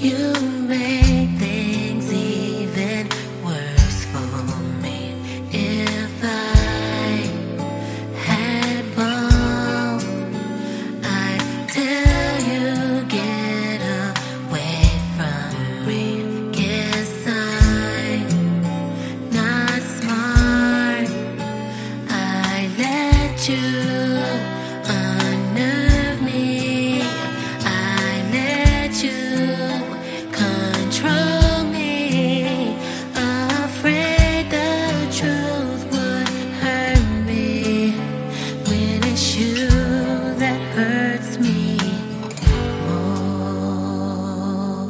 You make things even worse for me. If I had balls, I'd tell you get away from me. Guess I'm not smart. I let you unnerve me. I let you control me. Afraid the truth would hurt me when it's you that hurts me more.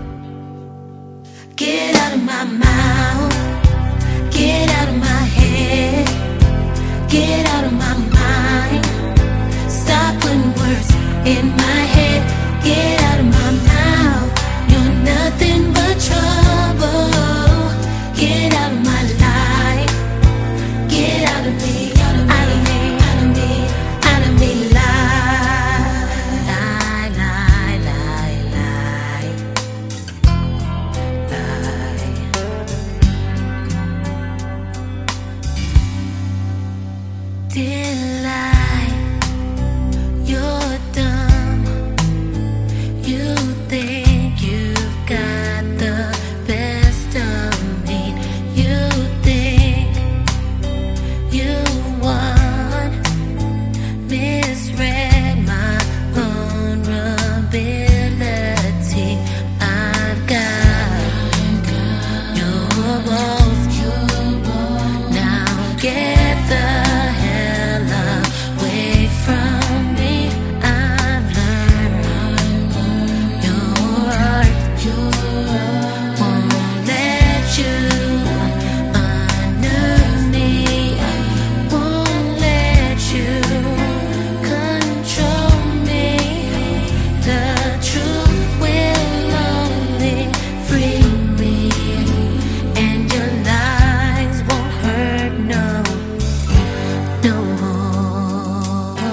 Get out of my mouth. Get out of my head. Get out of my mind. Stop putting words in my head. Get out of my mouth. You're nothing but trouble. Get out of my life. Get out of me. Out of me. Out of me. Out of me. Lie. Lie. Lie. Lie. Lie. Lie. Dear lie, you're dumb. You think you've got the best of me. You think you won. Misread my vulnerability. I've got your walls. Now get the hell away from me. I've learned your art won't let you unnerve me. Won't let you control me. The truth will only free me, and your lies won't hurt no more.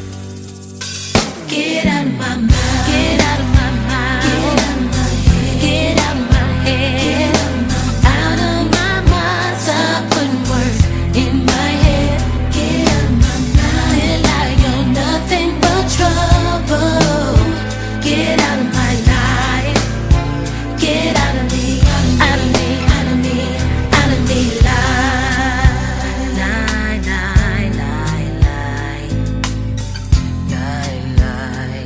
Get out of my mouth. Get out of my mouth. Get out of my head. Out of my mind. Stop putting words in my head. Get out of my mouth. Feel like you're nothing but trouble. Get out of my life. Get out of me. Out of me. Out of me. Out of me. Lie. Lie. Lie. Lie. Lie. Lie. Lie.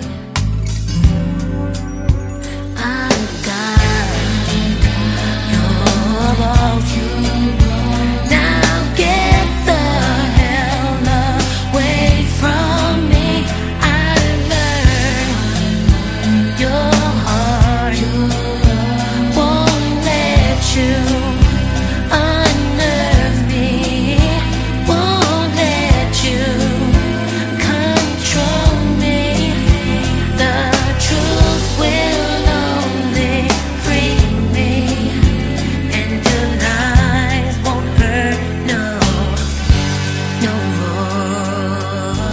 I've got your walls. Now get the hell away from me. I learned your heart won't let you unnerve me. Won't let you control me. The truth will only free me, and your lies won't hurt no more.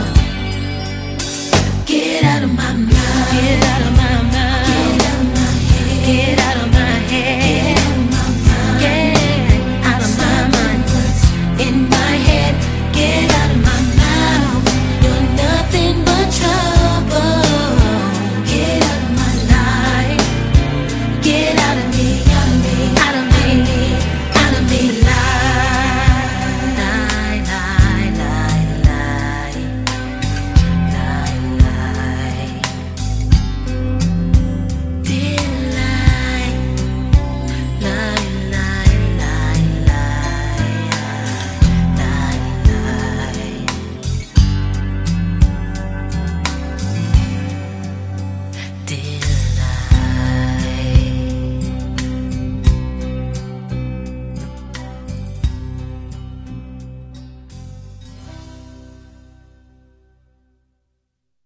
Get out of my mouth. Get out of my mouth. Get out